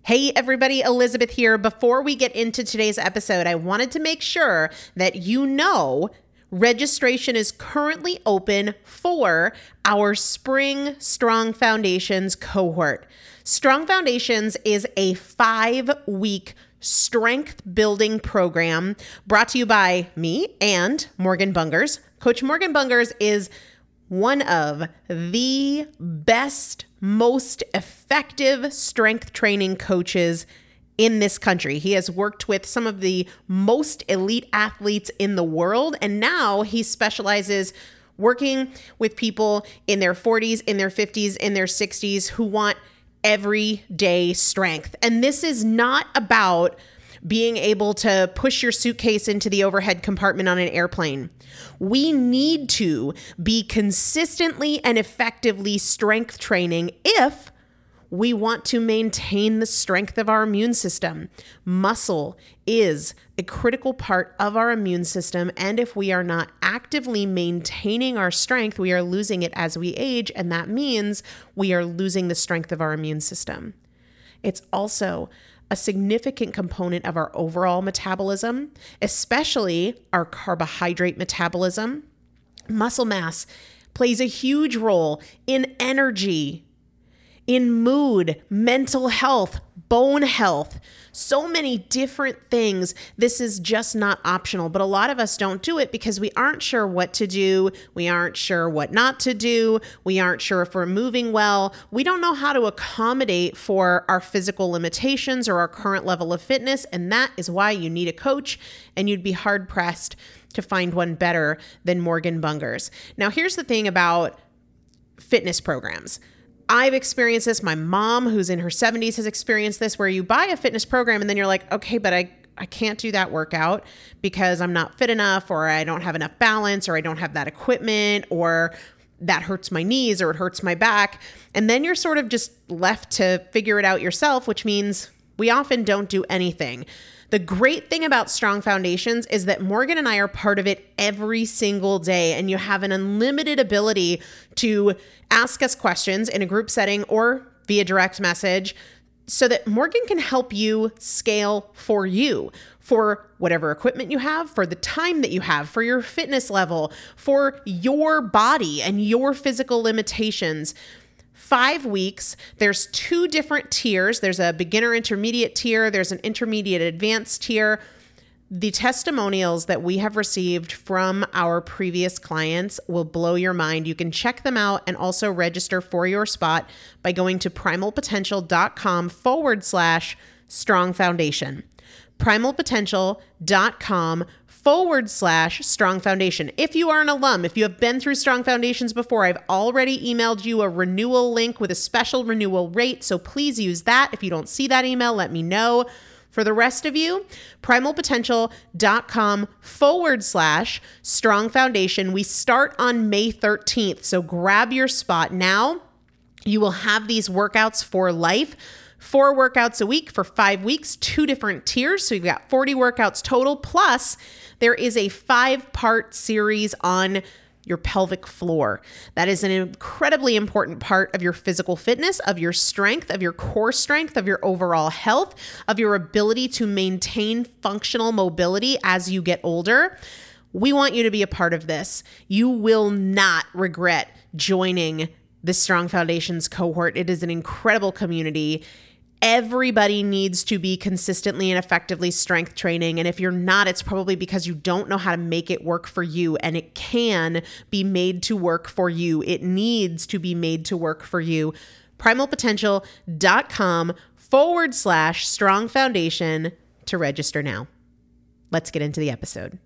Hey everybody, Elizabeth here. Before we get into today's episode, I wanted to make sure that you know registration is currently open for our Spring Strong Foundations cohort. Strong Foundations is a 5-week strength building program brought to you by me and Morgan Bungers. Coach Morgan Bungers is one of the best, most effective strength training coaches in this country. He has worked with some of the most elite athletes in the world, and now he specializes working with people in their 40s, in their 50s, in their 60s who want everyday strength. And this is not about being able to push your suitcase into the overhead compartment on an airplane. We need to be consistently and effectively strength training if we want to maintain the strength of our immune system. Muscle is a critical part of our immune system, and if we are not actively maintaining our strength, we are losing it as we age, and that means we are losing the strength of our immune system. It's also a significant component of our overall metabolism, especially our carbohydrate metabolism. Muscle mass plays a huge role in energy, in mood, mental health, bone health, so many different things. This is just not optional, but a lot of us don't do it because we aren't sure what to do. We aren't sure what not to do. We aren't sure if we're moving well. We don't know how to accommodate for our physical limitations or our current level of fitness, and that is why you need a coach, and you'd be hard-pressed to find one better than Morgan Bungers. Now, here's the thing about fitness programs. I've experienced this. My mom, who's in her 70s, has experienced this, where you buy a fitness program and then you're like, okay, but I can't do that workout because I'm not fit enough, or I don't have enough balance, or I don't have that equipment, or that hurts my knees, or it hurts my back. And then you're sort of just left to figure it out yourself, which means we often don't do anything. The great thing about Strong Foundations is that Morgan and I are part of it every single day, and you have an unlimited ability to ask us questions in a group setting or via direct message so that Morgan can help you scale for you, for whatever equipment you have, for the time that you have, for your fitness level, for your body and your physical limitations. 5 weeks, there's 2 different tiers. There's a beginner intermediate tier. There's an intermediate advanced tier. The testimonials that we have received from our previous clients will blow your mind. You can check them out and also register for your spot by going to primalpotential.com/strong foundation. primalpotential.com/strong foundation. If you are an alum, if you have been through Strong Foundations before, I've already emailed you a renewal link with a special renewal rate, so please use that. If you don't see that email, let me know. For the rest of you, primalpotential.com/strong foundation. We start on May 13th, so grab your spot now. You will have these workouts for life. 4 workouts a week for 5 weeks, 2 different tiers. So you've got 40 workouts total. Plus, there is a 5-part series on your pelvic floor. That is an incredibly important part of your physical fitness, of your strength, of your core strength, of your overall health, of your ability to maintain functional mobility as you get older. We want you to be a part of this. You will not regret joining the Strong Foundations cohort. It is an incredible community. Everybody needs to be consistently and effectively strength training. And if you're not, it's probably because you don't know how to make it work for you. And it can be made to work for you. It needs to be made to work for you. primalpotential.com/strong foundation to register now. Let's get into the episode.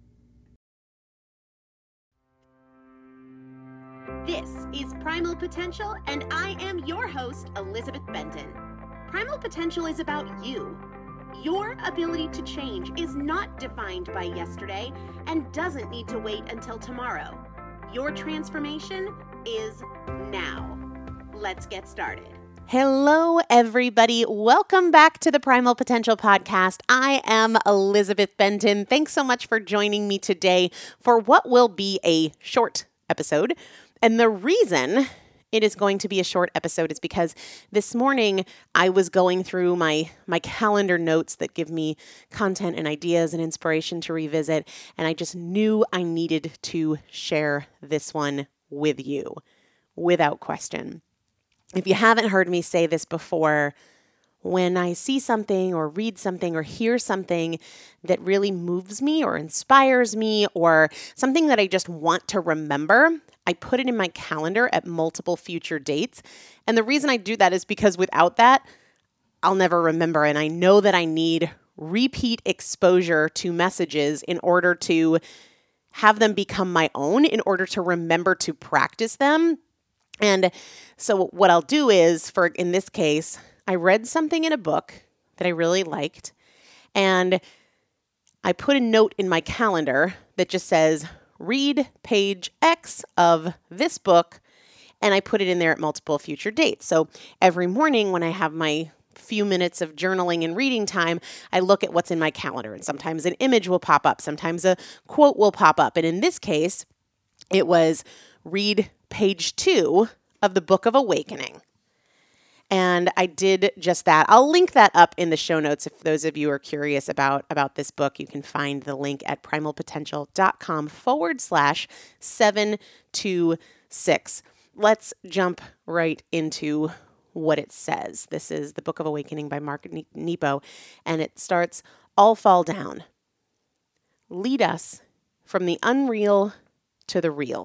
This is Primal Potential, and I am your host, Elizabeth Benton. Primal Potential is about you. Your ability to change is not defined by yesterday and doesn't need to wait until tomorrow. Your transformation is now. Let's get started. Hello, everybody. Welcome back to the Primal Potential Podcast. I am Elizabeth Benton. Thanks so much for joining me today for what will be a short episode. And the reason it is going to be a short episode is because this morning I was going through my calendar notes that give me content and ideas and inspiration to revisit, and I just knew I needed to share this one with you without question. If you haven't heard me say this before, when I see something or read something or hear something that really moves me or inspires me or something that I just want to remember, I put it in my calendar at multiple future dates. And the reason I do that is because without that, I'll never remember. And I know that I need repeat exposure to messages in order to have them become my own, in order to remember to practice them. And so what I'll do is, in this case, I read something in a book that I really liked, and I put a note in my calendar that just says, read page X of this book, and I put it in there at multiple future dates. So every morning when I have my few minutes of journaling and reading time, I look at what's in my calendar, and sometimes an image will pop up, sometimes a quote will pop up. And in this case, it was read page 2 of the Book of Awakening. And I did just that. I'll link that up in the show notes if those of you are curious about this book. You can find the link at primalpotential.com/726. Let's jump right into what it says. This is the Book of Awakening by Mark Nepo, and it starts, all fall down. Lead us from the unreal to the real.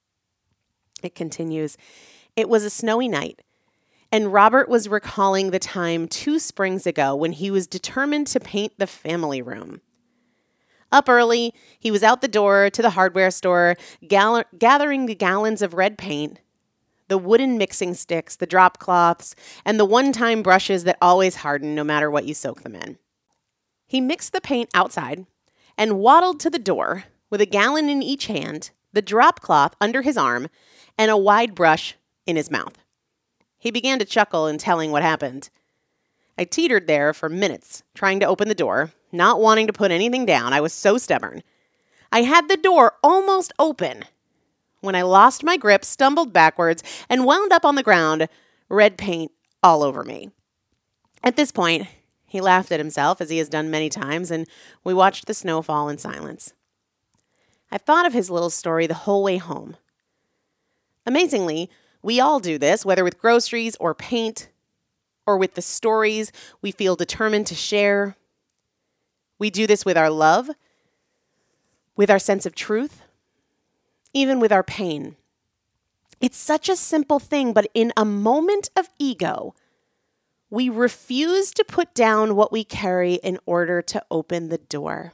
It continues, it was a snowy night, and Robert was recalling the time 2 springs ago when he was determined to paint the family room. Up early, he was out the door to the hardware store, gathering the gallons of red paint, the wooden mixing sticks, the drop cloths, and the one-time brushes that always harden no matter what you soak them in. He mixed the paint outside and waddled to the door with a gallon in each hand, the drop cloth under his arm, and a wide brush in his mouth. He began to chuckle in telling what happened. I teetered there for minutes, trying to open the door, not wanting to put anything down. I was so stubborn. I had the door almost open when I lost my grip, stumbled backwards, and wound up on the ground, red paint all over me. At this point, he laughed at himself, as he has done many times, and we watched the snow fall in silence. I thought of his little story the whole way home. Amazingly, we all do this, whether with groceries or paint or with the stories we feel determined to share. We do this with our love, with our sense of truth, even with our pain. It's such a simple thing, but in a moment of ego, we refuse to put down what we carry in order to open the door.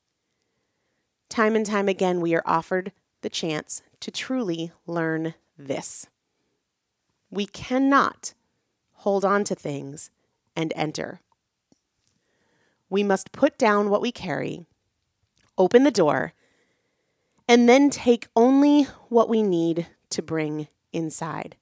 Time and time again, we are offered the chance to truly learn this. We cannot hold on to things and enter. We must put down what we carry, open the door, and then take only what we need to bring inside.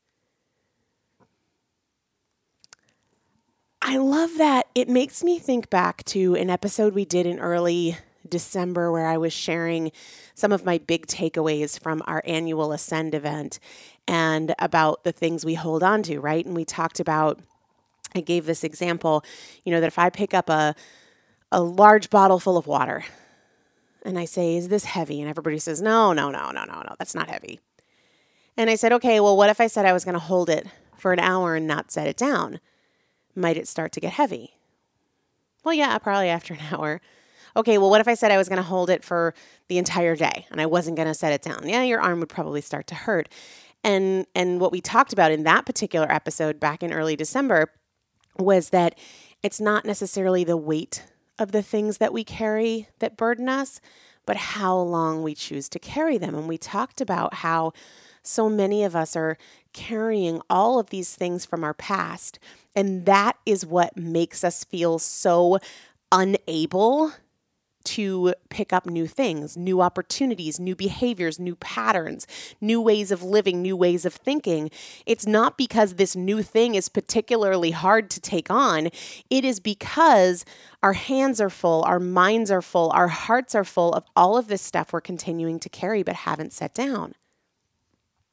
I love that. It makes me think back to an episode we did in early December where I was sharing some of my big takeaways from our annual Ascend event and about the things we hold on to, right? And we talked about, I gave this example, that if I pick up a large bottle full of water and I say, is this heavy? And everybody says, no, that's not heavy. And I said, okay, well, what if I said I was going to hold it for an hour and not set it down? Might it start to get heavy? Well, yeah, probably after an hour. Okay, well, what if I said I was going to hold it for the entire day and I wasn't going to set it down? Yeah, your arm would probably start to hurt. And what we talked about in that particular episode back in early December was that it's not necessarily the weight of the things that we carry that burden us, but how long we choose to carry them. And we talked about how so many of us are carrying all of these things from our past, and that is what makes us feel so unable to pick up new things, new opportunities, new behaviors, new patterns, new ways of living, new ways of thinking. It's not because this new thing is particularly hard to take on. It is because our hands are full, our minds are full, our hearts are full of all of this stuff we're continuing to carry but haven't set down.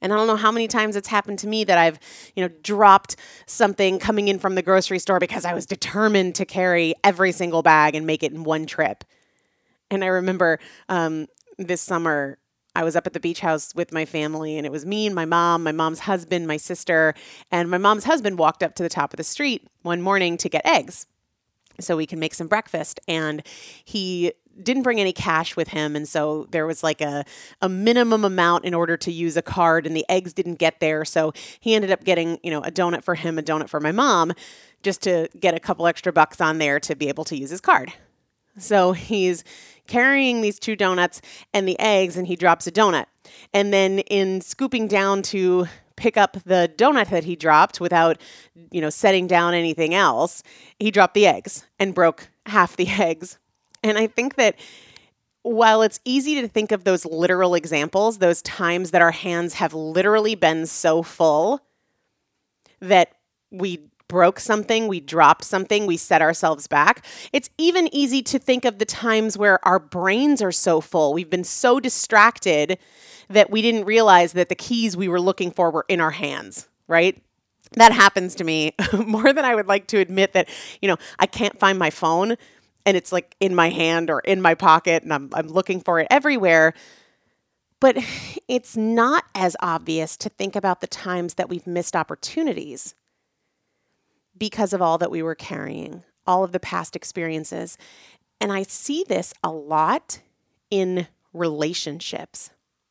And I don't know how many times it's happened to me that I've, dropped something coming in from the grocery store because I was determined to carry every single bag and make it in one trip. And I remember this summer, I was up at the beach house with my family, and it was me and my mom, my mom's husband, my sister, and my mom's husband walked up to the top of the street one morning to get eggs so we can make some breakfast. And he didn't bring any cash with him. And so there was like a minimum amount in order to use a card, and the eggs didn't get there. So he ended up getting, a donut for him, a donut for my mom, just to get a couple extra bucks on there to be able to use his card. So he's carrying these 2 donuts and the eggs, and he drops a donut. And then in scooping down to pick up the donut that he dropped without, setting down anything else, he dropped the eggs and broke half the eggs. And I think that while it's easy to think of those literal examples, those times that our hands have literally been so full that we broke something, we dropped something, we set ourselves back. It's even easy to think of the times where our brains are so full. We've been so distracted that we didn't realize that the keys we were looking for were in our hands, right? That happens to me more than I would like to admit that, I can't find my phone and it's like in my hand or in my pocket and I'm looking for it everywhere. But it's not as obvious to think about the times that we've missed opportunities because of all that we were carrying, all of the past experiences. And I see this a lot in relationships.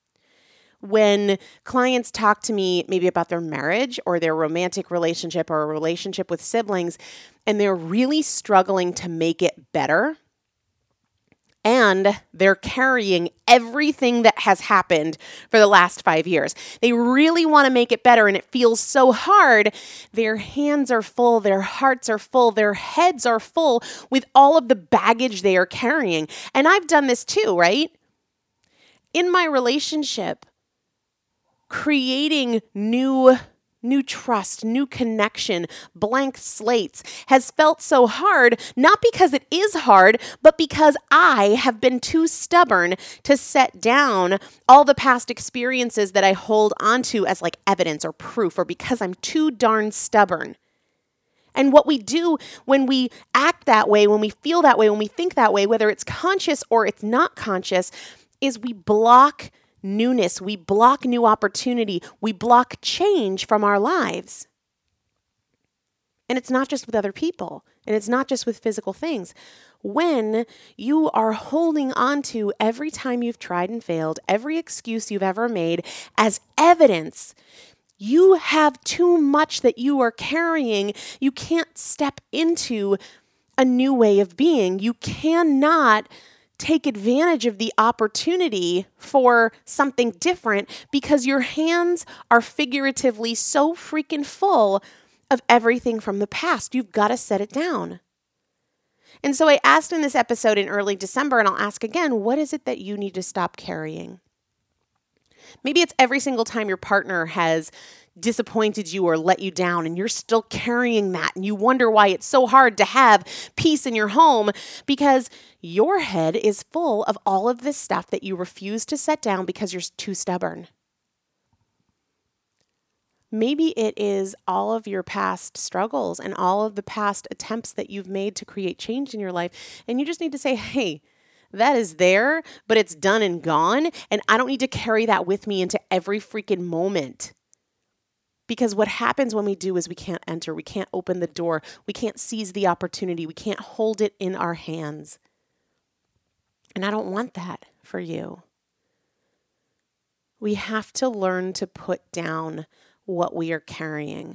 When clients talk to me maybe about their marriage or their romantic relationship or a relationship with siblings, and they're really struggling to make it better, and they're carrying everything that has happened for the last 5 years. They really want to make it better, and it feels so hard. Their hands are full, their hearts are full, their heads are full with all of the baggage they are carrying. And I've done this too, right? In my relationship, creating new trust, new connection, blank slates has felt so hard, not because it is hard, but because I have been too stubborn to set down all the past experiences that I hold onto as like evidence or proof, or because I'm too darn stubborn. And what we do when we act that way, when we feel that way, when we think that way, whether it's conscious or it's not conscious, is we block newness, we block new opportunity, we block change from our lives. And it's not just with other people, and it's not just with physical things. When you are holding on to every time you've tried and failed, every excuse you've ever made as evidence, you have too much that you are carrying. You can't step into a new way of being. You cannot take advantage of the opportunity for something different because your hands are figuratively so freaking full of everything from the past. You've got to set it down. And so I asked in this episode in early December, and I'll ask again, what is it that you need to stop carrying? Maybe it's every single time your partner has disappointed you or let you down, and you're still carrying that, and you wonder why it's so hard to have peace in your home because your head is full of all of this stuff that you refuse to set down because you're too stubborn. Maybe it is all of your past struggles and all of the past attempts that you've made to create change in your life, and you just need to say, hey, that is there, but it's done and gone, and I don't need to carry that with me into every freaking moment. Because what happens when we do is we can't enter, we can't open the door, we can't seize the opportunity, we can't hold it in our hands. And I don't want that for you. We have to learn to put down what we are carrying.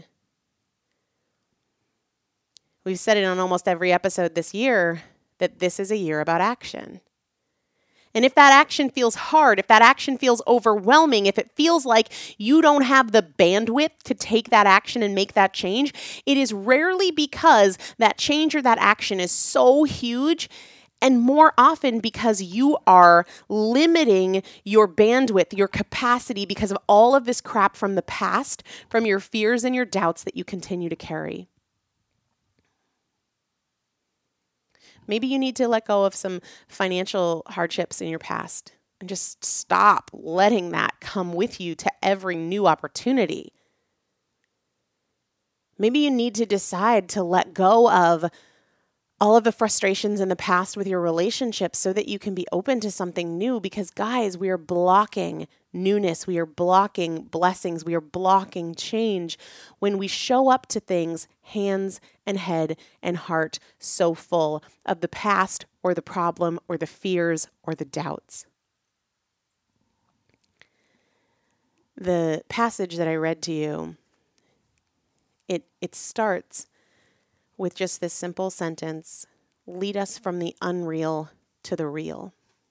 We've said it on almost every episode this year that this is a year about action. And if that action feels hard, if that action feels overwhelming, if it feels like you don't have the bandwidth to take that action and make that change, it is rarely because that change or that action is so huge, and more often because you are limiting your bandwidth, your capacity because of all of this crap from the past, from your fears and your doubts that you continue to carry. Maybe you need to let go of some financial hardships in your past and just stop letting that come with you to every new opportunity. Maybe you need to decide to let go of all of the frustrations in the past with your relationships so that you can be open to something new. Because guys, we are blocking newness. We are blocking blessings. We are blocking change when we show up to things, hands and head and heart, so full of the past or the problem or the fears or the doubts. The passage that I read to you, it starts with just this simple sentence: lead us from the unreal to the real.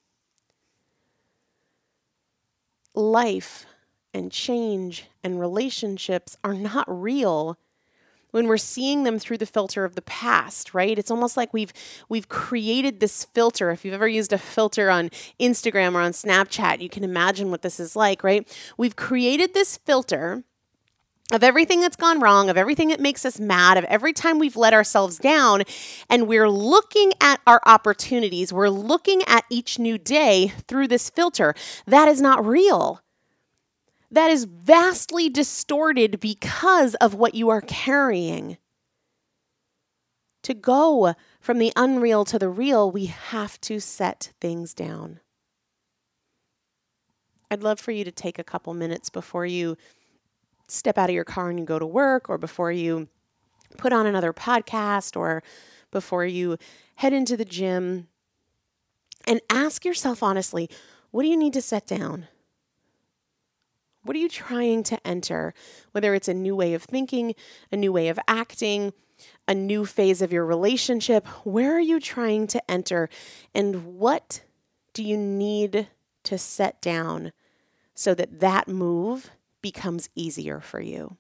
Life and change and relationships are not real when we're seeing them through the filter of the past, right? It's almost like we've created this filter. If you've ever used a filter on Instagram or on Snapchat, you can imagine what this is like, right? We've created this filter of everything that's gone wrong, of everything that makes us mad, of every time we've let ourselves down, and we're looking at our opportunities. We're looking at each new day through this filter. That is not real. That is vastly distorted because of what you are carrying. To go from the unreal to the real, we have to set things down. I'd love for you to take a couple minutes before you step out of your car and you go to work, or before you put on another podcast, or before you head into the gym, and ask yourself honestly, what do you need to set down? What are you trying to enter? Whether it's a new way of thinking, a new way of acting, a new phase of your relationship, where are you trying to enter? And what do you need to set down so that that move becomes easier for you?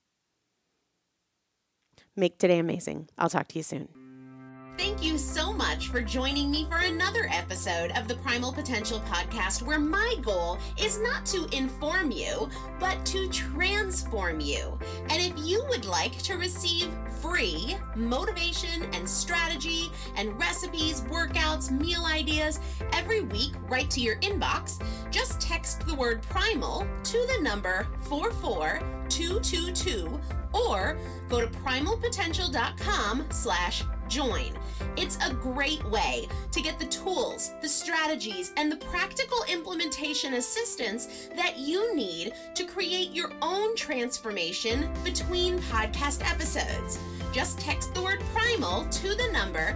Make today amazing. I'll talk to you soon. Thank you so much for joining me for another episode of the Primal Potential Podcast, where my goal is not to inform you, but to transform you. And if you would like to receive free motivation and strategy and recipes, workouts, meal ideas every week right to your inbox, just text the word primal to the number 44222 or go to primalpotential.com/join. It's a great way to get the tools, the strategies, and the practical implementation assistance that you need to create your own transformation between podcast episodes. Just text the word primal to the number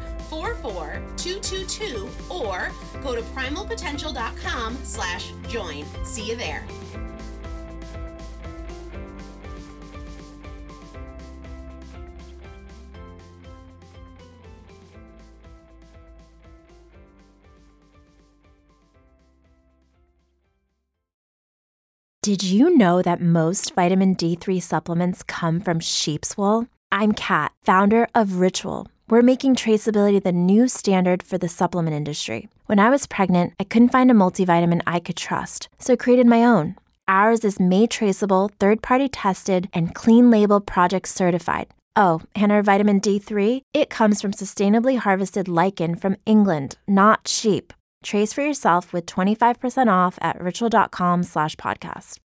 44222 or go to primalpotential.com/join. See you there. Did you know that most vitamin D3 supplements come from sheep's wool? I'm Kat, founder of Ritual. We're making traceability the new standard for the supplement industry. When I was pregnant, I couldn't find a multivitamin I could trust, so I created my own. Ours is made traceable, third-party tested, and clean label project certified. Oh, and our vitamin D3? It comes from sustainably harvested lichen from England, not sheep. Trace for yourself with 25% off at ritual.com/podcast.